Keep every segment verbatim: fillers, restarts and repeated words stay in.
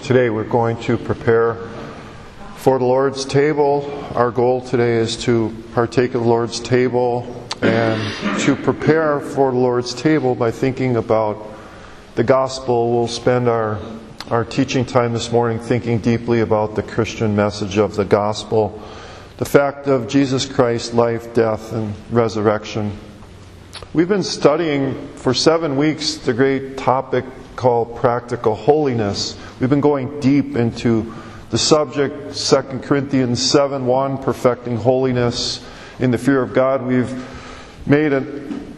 Today we're going to prepare for the Lord's table. Our goal today is to partake of the Lord's table and to prepare for the Lord's table by thinking about the gospel. We'll spend our, our teaching time this morning thinking deeply about the Christian message of the gospel, the fact of Jesus Christ's life, death, and resurrection. We've been studying for seven weeks the great topic called practical holiness. We've been going deep into the subject, Second Corinthians seven one, perfecting holiness in the fear of God. We've made a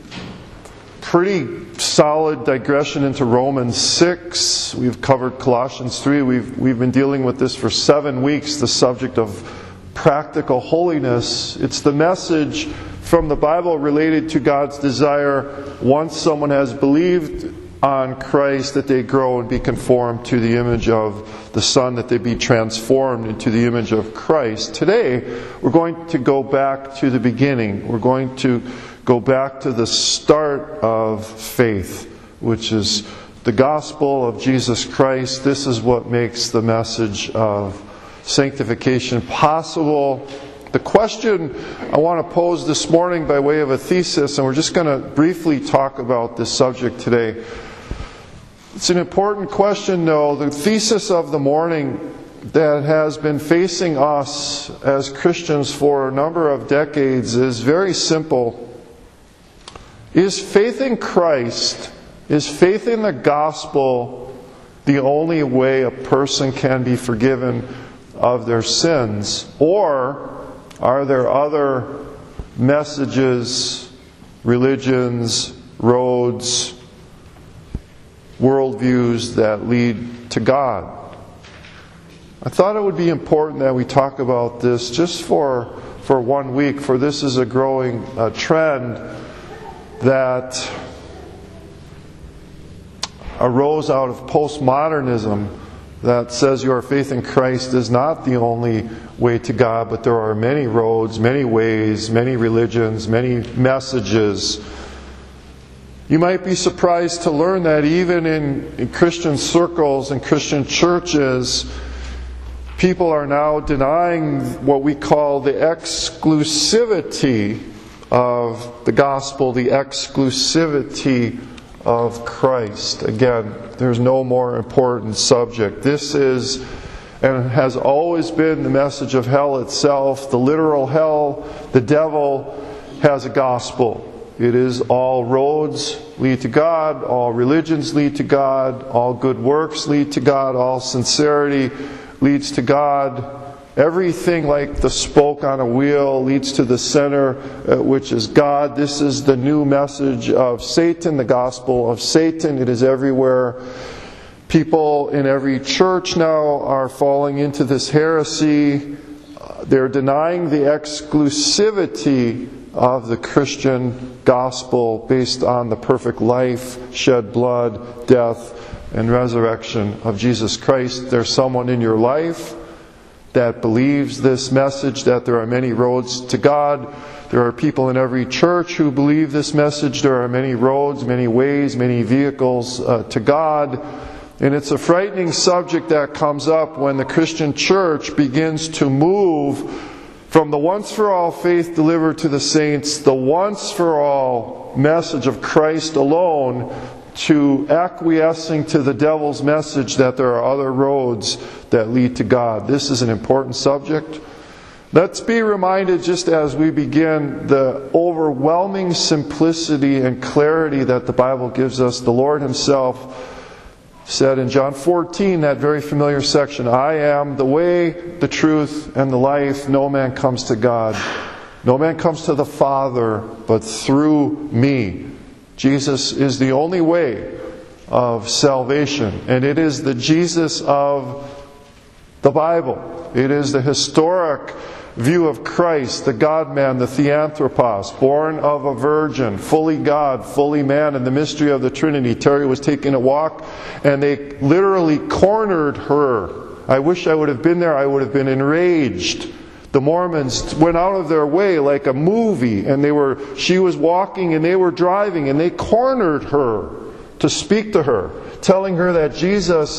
pretty solid digression into Romans six. We've covered Colossians three. We've, we've been dealing with this for seven weeks, the subject of practical holiness. It's the message from the Bible related to God's desire, once someone has believed on Christ, that they grow and be conformed to the image of the Son, that they be transformed into the image of Christ. Today, we're going to go back to the beginning. We're going to go back to the start of faith, which is the gospel of Jesus Christ. This is what makes the message of sanctification possible. The question I want to pose this morning by way of a thesis, and we're just going to briefly talk about this subject today. It's an important question, though. The thesis of the morning that has been facing us as Christians for a number of decades is very simple. Is faith in Christ, is faith in the gospel the only way a person can be forgiven of their sins? Or are there other messages, religions, roads, worldviews that lead to God? I thought it would be important that we talk about this just for, for one week, for this is a growing uh, trend that arose out of postmodernism that says your faith in Christ is not the only way to God, but there are many roads, many ways, many religions, many messages. You might be surprised to learn that even in, in Christian circles and Christian churches, people are now denying what we call the exclusivity of the gospel, the exclusivity of Christ. Again, there's no more important subject. This is and has always been the message of hell itself. The literal hell, the devil, has a gospel. It is all roads lead to God, all religions lead to God, all good works lead to God, all sincerity leads to God. Everything like the spoke on a wheel leads to the center, uh, which is God. This is the new message of Satan, the gospel of Satan. It is everywhere. People in every church now are falling into this heresy. Uh, they're denying the exclusivity of the Christian gospel based on the perfect life, shed blood, death, and resurrection of Jesus Christ. There's someone in your life that believes this message, that there are many roads to God. There are people in every church who believe this message. There are many roads, many ways, many vehicles uh, to God. And it's a frightening subject that comes up when the Christian church begins to move from the once-for-all faith delivered to the saints, the once-for-all message of Christ alone, to acquiescing to the devil's message that there are other roads that lead to God. This is an important subject. Let's be reminded, just as we begin, the overwhelming simplicity and clarity that the Bible gives us. The Lord Himself said in John fourteen, that very familiar section, I am the way, the truth, and the life. No man comes to God. No man comes to the Father but through me. Jesus is the only way of salvation. And it is the Jesus of the Bible. It is the historic view of Christ, the God-man, the Theanthropos, born of a virgin, fully God, fully man, in the mystery of the Trinity. Terry was taking a walk, and they literally cornered her. I wish I would have been there. I would have been enraged. The Mormons went out of their way like a movie, and they were. She was walking, and they were driving, and they cornered her to speak to her, telling her that Jesus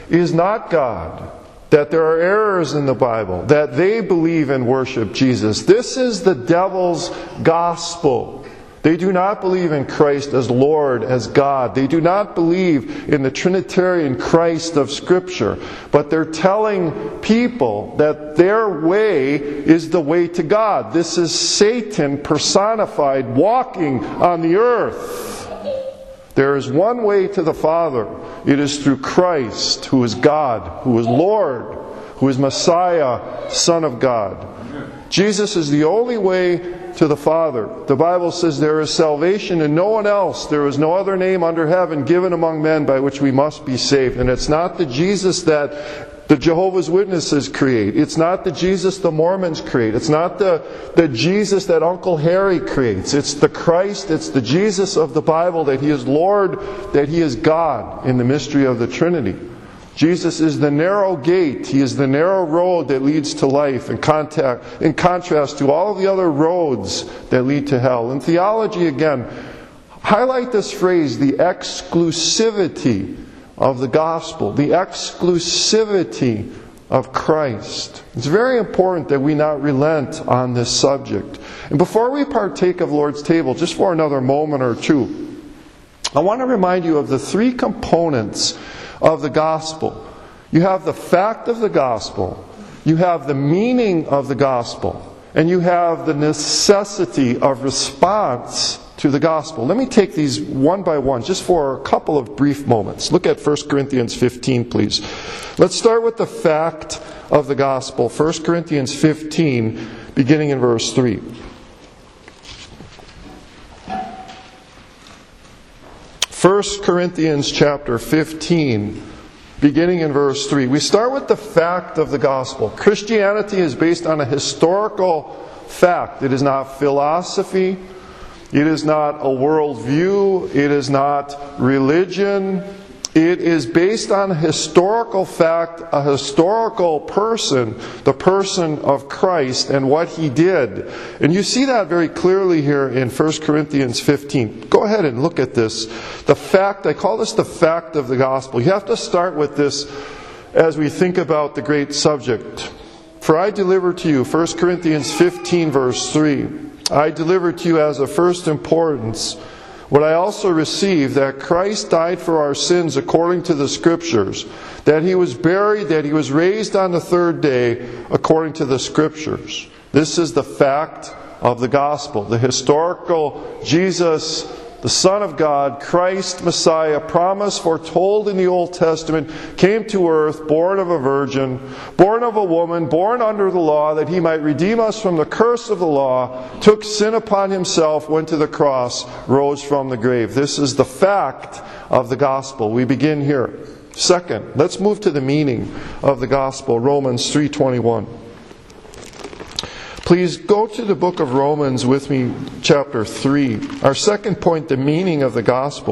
is not God, that there are errors in the Bible, that they believe and worship Jesus. This is the devil's gospel. They do not believe in Christ as Lord, as God. They do not believe in the Trinitarian Christ of Scripture. But they're telling people that their way is the way to God. This is Satan personified, walking on the earth. There is one way to the Father. It is through Christ, who is God, who is Lord, who is Messiah, Son of God. Jesus is the only way to the Father. The Bible says there is salvation in no one else. There is no other name under heaven given among men by which we must be saved. And it's not the Jesus that the Jehovah's Witnesses create. It's not the Jesus the Mormons create. It's not the, the Jesus that Uncle Harry creates. It's the Christ, it's the Jesus of the Bible, that He is Lord, that He is God in the mystery of the Trinity. Jesus is the narrow gate. He is the narrow road that leads to life, in, contact, in contrast to all the other roads that lead to hell. In theology, again, highlight this phrase, the exclusivity of the gospel, the exclusivity of Christ. It's very important that we not relent on this subject. And before we partake of Lord's table, just for another moment or two, I want to remind you of the three components of the gospel. You have the fact of the gospel, you have the meaning of the gospel, and you have the necessity of response to the gospel. Let me take these one by one, just for a couple of brief moments. Look at First Corinthians fifteen, please. Let's start with the fact of the gospel. First Corinthians fifteen, beginning in verse three. First Corinthians chapter fifteen, beginning in verse three. We start with the fact of the gospel. Christianity is based on a historical fact. It is not philosophy. It is not a worldview. It is not religion. It is based on a historical fact, a historical person, the person of Christ and what He did. And you see that very clearly here in First Corinthians fifteen. Go ahead and look at this. The fact, I call this the fact of the gospel. You have to start with this as we think about the great subject. For I deliver to you, First Corinthians fifteen, verse three, I deliver to you as of first importance what I also received, that Christ died for our sins according to the Scriptures, that He was buried, that He was raised on the third day according to the Scriptures. This is the fact of the gospel. The historical Jesus, the Son of God, Christ, Messiah, promised, foretold in the Old Testament, came to earth, born of a virgin, born of a woman, born under the law, that He might redeem us from the curse of the law, took sin upon Himself, went to the cross, rose from the grave. This is the fact of the gospel. We begin here. Second, let's move to the meaning of the gospel, Romans three twenty-one. Please go to the book of Romans with me, chapter three. Our second point, the meaning of the gospel.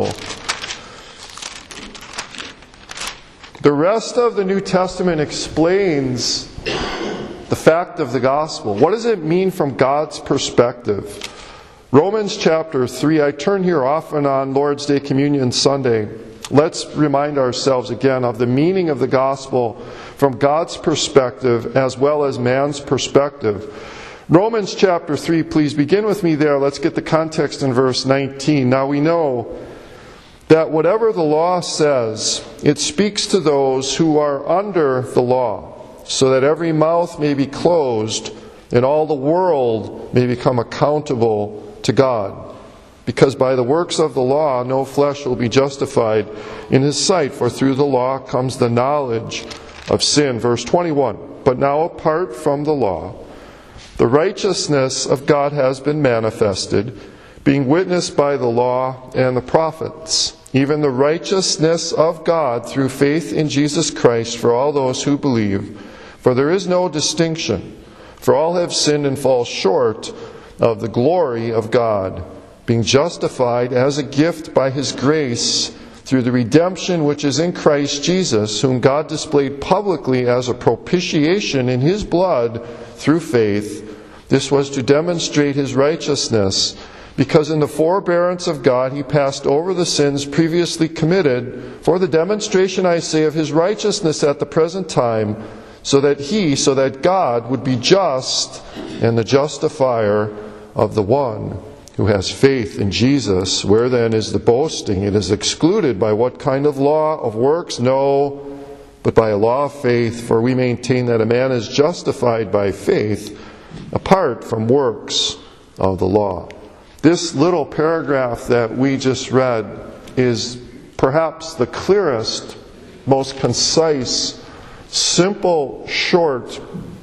The rest of the New Testament explains the fact of the gospel. What does it mean from God's perspective? Romans chapter three. I turn here often on Lord's Day Communion Sunday. Let's remind ourselves again of the meaning of the gospel from God's perspective as well as man's perspective. Romans chapter three, please begin with me there. Let's get the context in verse nineteen. Now we know that whatever the law says, it speaks to those who are under the law, so that every mouth may be closed and all the world may become accountable to God. Because by the works of the law no flesh will be justified in His sight, for through the law comes the knowledge of sin. Verse twenty-one, but now apart from the law, the righteousness of God has been manifested, being witnessed by the law and the prophets, even the righteousness of God through faith in Jesus Christ for all those who believe. For there is no distinction, for all have sinned and fall short of the glory of God, being justified as a gift by His grace through the redemption which is in Christ Jesus, whom God displayed publicly as a propitiation in His blood through faith. This was to demonstrate His righteousness, because in the forbearance of God he passed over the sins previously committed, for the demonstration, I say, of his righteousness at the present time, so that he, so that God would be just and the justifier of the one who has faith in Jesus. Where then is the boasting? It is excluded. By what kind of law? Of works? No, but by a law of faith. For we maintain that a man is justified by faith apart from works of the law. This little paragraph that we just read is perhaps the clearest, most concise, simple, short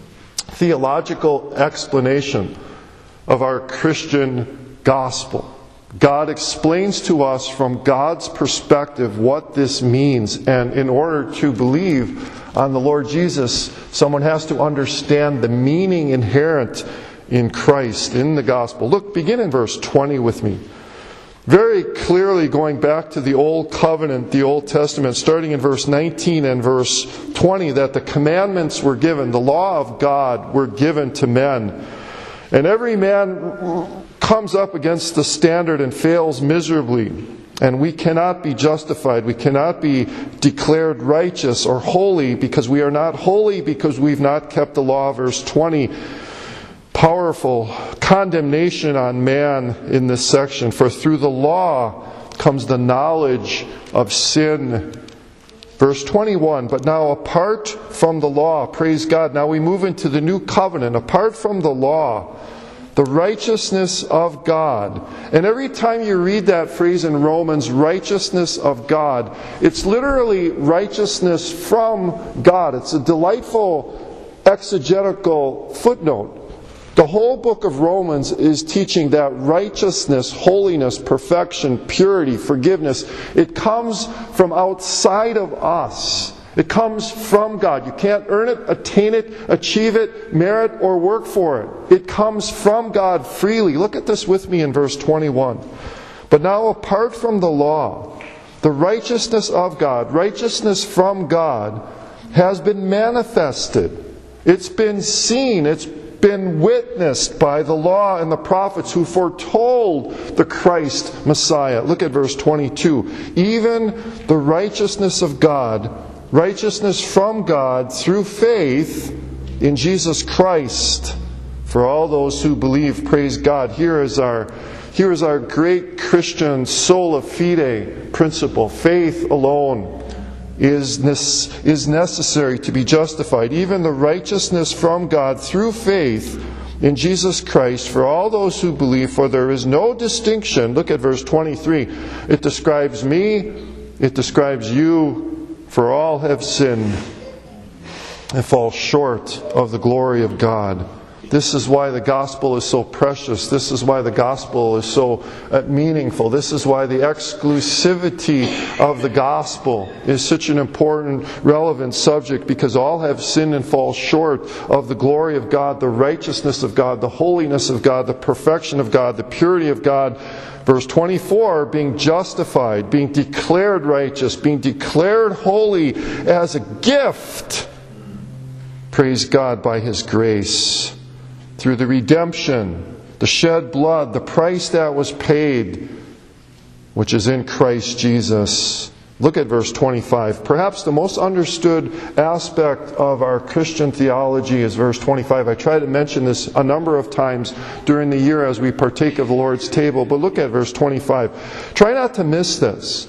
theological explanation of our Christian gospel. God explains to us from God's perspective what this means, and in order to believe on the Lord Jesus, someone has to understand the meaning inherent in Christ, in the gospel. Look, begin in verse twenty with me. Very clearly going back to the Old Covenant, the Old Testament, starting in verse nineteen and verse twenty, that the commandments were given, the law of God were given to men. And every man comes up against the standard and fails miserably. And we cannot be justified. We cannot be declared righteous or holy because we are not holy because we've not kept the law. Verse twenty, powerful condemnation on man in this section. For through the law comes the knowledge of sin. Verse twenty-one, but now apart from the law, praise God, now we move into the new covenant. Apart from the law, the righteousness of God. And every time you read that phrase in Romans, righteousness of God, it's literally righteousness from God. It's a delightful exegetical footnote. The whole book of Romans is teaching that righteousness, holiness, perfection, purity, forgiveness, it comes from outside of us. It comes from God. You can't earn it, attain it, achieve it, merit, or work for it. It comes from God freely. Look at this with me in verse twenty-one. But now apart from the law, the righteousness of God, righteousness from God, has been manifested. It's been seen. It's been witnessed by the law and the prophets who foretold the Christ Messiah. Look at verse twenty-two. Even the righteousness of God, righteousness from God through faith in Jesus Christ for all those who believe. Praise God. Here is our, here is our great Christian sola fide principle. Faith alone is is necessary to be justified. Even the righteousness from God through faith in Jesus Christ for all those who believe, for there is no distinction. Look at verse twenty-three. It describes me, it describes you, for all have sinned and fall short of the glory of God. This is why the gospel is so precious. This is why the gospel is so meaningful. This is why the exclusivity of the gospel is such an important, relevant subject, because all have sinned and fall short of the glory of God, the righteousness of God, the holiness of God, the perfection of God, the purity of God. Verse twenty-four, being justified, being declared righteous, being declared holy as a gift, praise God, by His grace. Through the redemption, the shed blood, the price that was paid, which is in Christ Jesus. Look at verse twenty-five. Perhaps the most understood aspect of our Christian theology is verse twenty-five. I try to mention this a number of times during the year as we partake of the Lord's table, but look at verse twenty-five. Try not to miss this.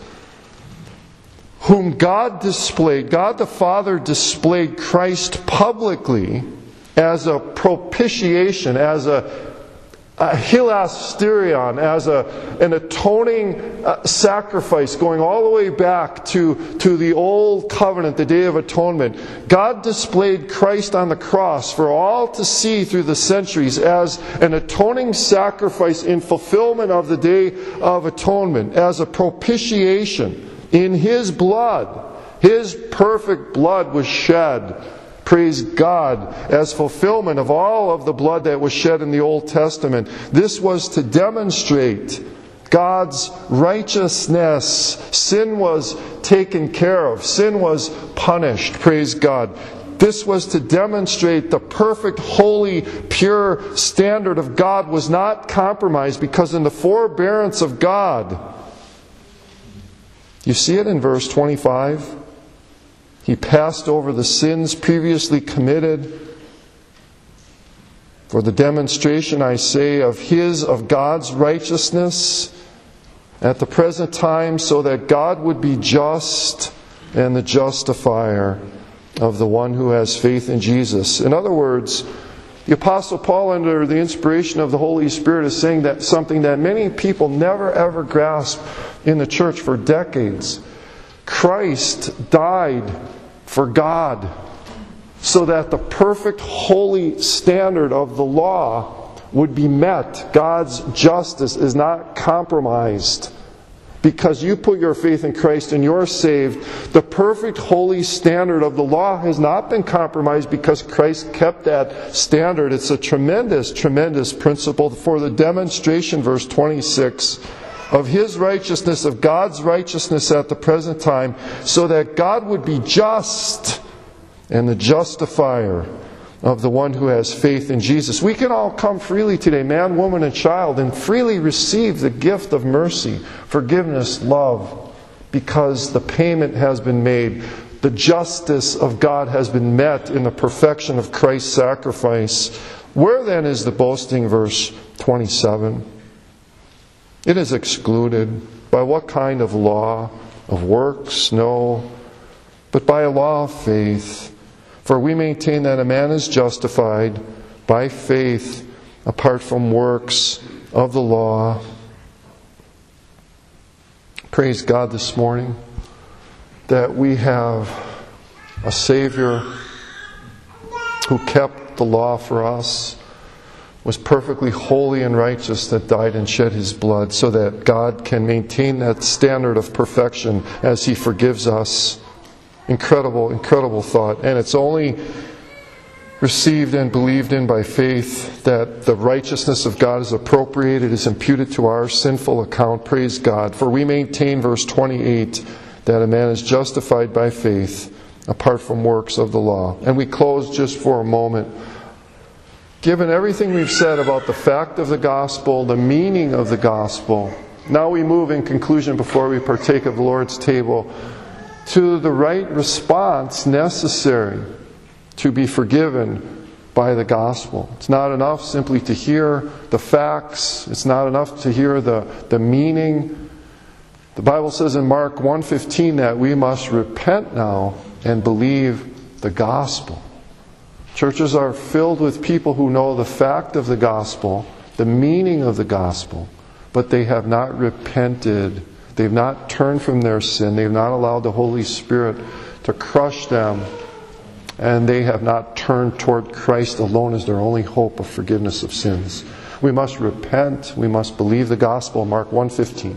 Whom God displayed, God the Father displayed Christ publicly as a propitiation, as a, a hilasterion, as a, an atoning uh, sacrifice going all the way back to, to the Old Covenant, the Day of Atonement. God displayed Christ on the cross for all to see through the centuries as an atoning sacrifice in fulfillment of the Day of Atonement, as a propitiation. In His blood, His perfect blood was shed. Praise God, as fulfillment of all of the blood that was shed in the Old Testament. This was to demonstrate God's righteousness. Sin was taken care of. Sin was punished. Praise God. This was to demonstrate the perfect, holy, pure standard of God was not compromised, because in the forbearance of God, you see it in verse twenty-five, He passed over the sins previously committed for the demonstration, I say, of His, of God's righteousness at the present time, so that God would be just and the justifier of the one who has faith in Jesus. In other words, the Apostle Paul, under the inspiration of the Holy Spirit, is saying that something that many people never ever grasp in the church for decades. Christ died for God, so that the perfect holy standard of the law would be met. God's justice is not compromised. Because you put your faith in Christ and you're saved, the perfect holy standard of the law has not been compromised, because Christ kept that standard. It's a tremendous, tremendous principle for the demonstration, verse twenty-six, of His righteousness, of God's righteousness at the present time, so that God would be just and the justifier of the one who has faith in Jesus. We can all come freely today, man, woman, and child, and freely receive the gift of mercy, forgiveness, love, because the payment has been made. The justice of God has been met in the perfection of Christ's sacrifice. Where then is the boasting, verse twenty-seven? It is excluded. By what kind of law? Of works? No, but by a law of faith. For we maintain that a man is justified by faith apart from works of the law. Praise God this morning that we have a Savior who kept the law for us, was perfectly holy and righteous, that died and shed His blood, so that God can maintain that standard of perfection as He forgives us. Incredible, incredible thought. And it's only received and believed in by faith that the righteousness of God is appropriated, is imputed to our sinful account. Praise God. For we maintain, verse twenty-eight, that a man is justified by faith apart from works of the law. And we close just for a moment. Given everything we've said about the fact of the gospel, the meaning of the gospel, now we move in conclusion, before we partake of the Lord's table, to the right response necessary to be forgiven by the gospel. It's not enough simply to hear the facts. It's not enough to hear the, the meaning. The Bible says in Mark one fifteen that we must repent now and believe the gospel. Churches are filled with people who know the fact of the gospel, the meaning of the gospel, but they have not repented. They've not turned from their sin. They've not allowed the Holy Spirit to crush them. And they have not turned toward Christ alone as their only hope of forgiveness of sins. We must repent. We must believe the gospel. Mark one fifteen.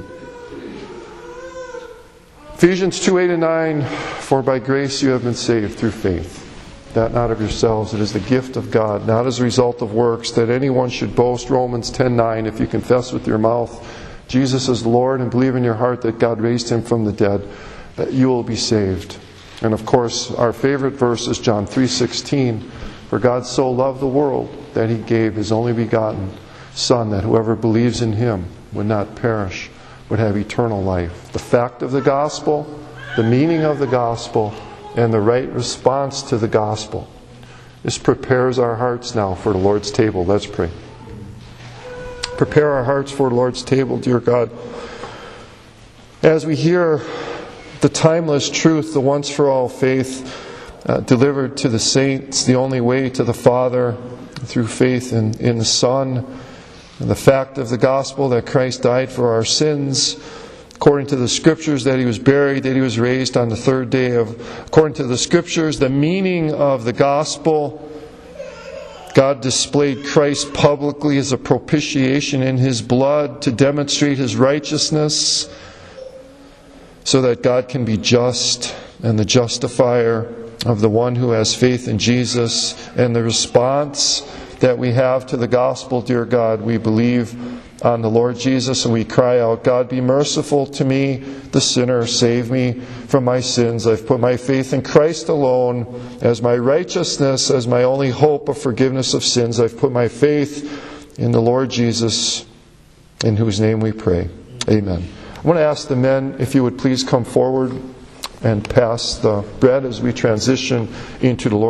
Ephesians two eight and nine. For by grace you have been saved through faith, that not of yourselves. It is the gift of God, not as a result of works, that anyone should boast. Romans ten nine. If you confess with your mouth Jesus is Lord and believe in your heart that God raised Him from the dead, that you will be saved. And of course, our favorite verse is John three sixteen. For God so loved the world that He gave His only begotten Son, that whoever believes in Him would not perish, would have eternal life. The fact of the gospel, the meaning of the gospel, and the right response to the gospel. This prepares our hearts now for the Lord's table. Let's pray. Prepare our hearts for the Lord's table, dear God. As we hear the timeless truth, the once-for-all faith uh, delivered to the saints, the only way to the Father through faith in, in the Son, and the fact of the gospel that Christ died for our sins, according to the Scriptures that He was buried, that He was raised on the third day, of, according to the Scriptures, the meaning of the gospel. God displayed Christ publicly as a propitiation in His blood to demonstrate His righteousness, so that God can be just and the justifier of the one who has faith in Jesus. And the response that we have to the gospel, dear God, we believe on the Lord Jesus and we cry out, God, be merciful to me, the sinner. Save me from my sins. I've put my faith in Christ alone as my righteousness, as my only hope of forgiveness of sins. I've put my faith in the Lord Jesus, in whose name we pray. Amen. I want to ask the men if you would please come forward and pass the bread as we transition into the Lord.